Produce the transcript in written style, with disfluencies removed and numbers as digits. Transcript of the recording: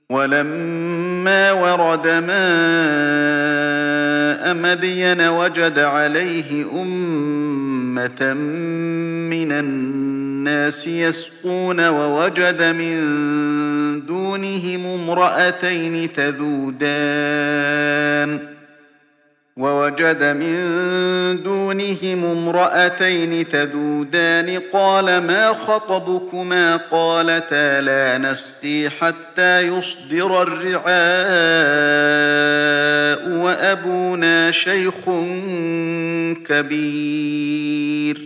ولما ورد ماء مدين وجد عليه أمة من الناس يسقون ووجد من دونهم امرأتين تذودان قال ما خطبكما قالتا لا نسقي حتى يصدر الرعاء وأبونا شيخ كبير